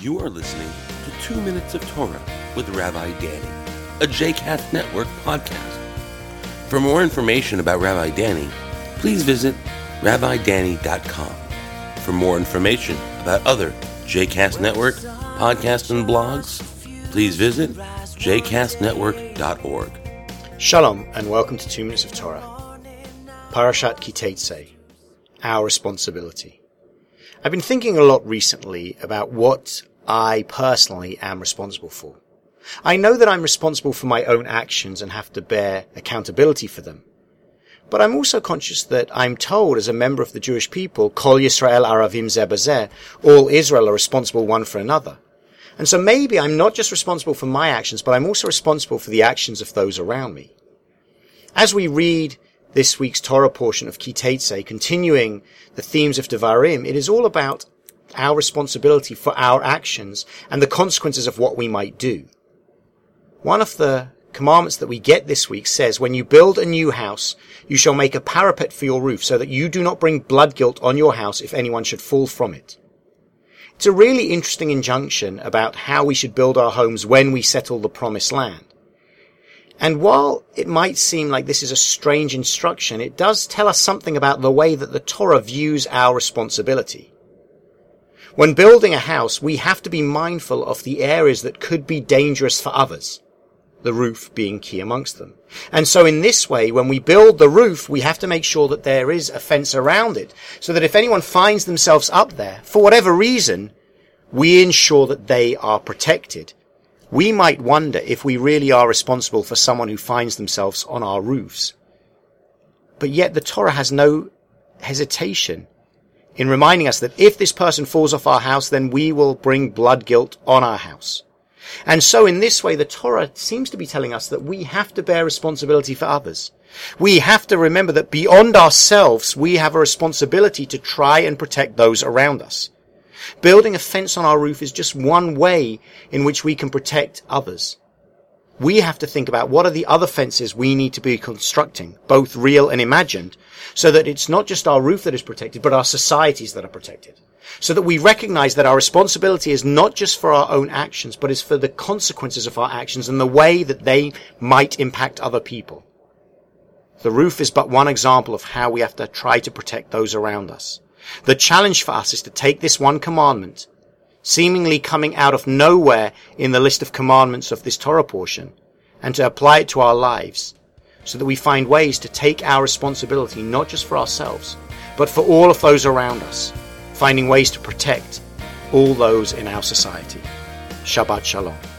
You are listening to 2 Minutes of Torah with Rabbi Danny, a JCast Network podcast. For more information about Rabbi Danny, please visit rabbidanny.com. For more information about other JCast Network podcasts and blogs, please visit jcastnetwork.org. Shalom and welcome to 2 Minutes of Torah. Parashat Kiteitzei, our responsibility. I've been thinking a lot recently about what I personally am responsible for. I know that I'm responsible for my own actions and have to bear accountability for them. But I'm also conscious that I'm told as a member of the Jewish people, Kol Yisrael Aravim Zeh B'Zeh, all Israel are responsible one for another. And so maybe I'm not just responsible for my actions, but I'm also responsible for the actions of those around me. As we read this week's Torah portion of Kiteitzei, continuing the themes of Devarim, it is all about our responsibility for our actions and the consequences of what we might do. One of the commandments that we get this week says, when you build a new house, you shall make a parapet for your roof so that you do not bring blood guilt on your house if anyone should fall from it. It's a really interesting injunction about how we should build our homes when we settle the promised land. And while it might seem like this is a strange instruction, it does tell us something about the way that the Torah views our responsibility. When building a house, we have to be mindful of the areas that could be dangerous for others, the roof being key amongst them. And so in this way, when we build the roof, we have to make sure that there is a fence around it, so that if anyone finds themselves up there, for whatever reason, we ensure that they are protected. We might wonder if we really are responsible for someone who finds themselves on our roofs. But yet the Torah has no hesitation in reminding us that if this person falls off our house, then we will bring blood guilt on our house. And so in this way, the Torah seems to be telling us that we have to bear responsibility for others. We have to remember that beyond ourselves, we have a responsibility to try and protect those around us. Building a fence on our roof is just one way in which we can protect others. We have to think about what are the other fences we need to be constructing, both real and imagined, so that it's not just our roof that is protected, but our societies that are protected. So that we recognize that our responsibility is not just for our own actions, but is for the consequences of our actions and the way that they might impact other people. The roof is but one example of how we have to try to protect those around us. The challenge for us is to take this one commandment, seemingly coming out of nowhere in the list of commandments of this Torah portion, and to apply it to our lives, so that we find ways to take our responsibility not just for ourselves, but for all of those around us, finding ways to protect all those in our society. Shabbat Shalom.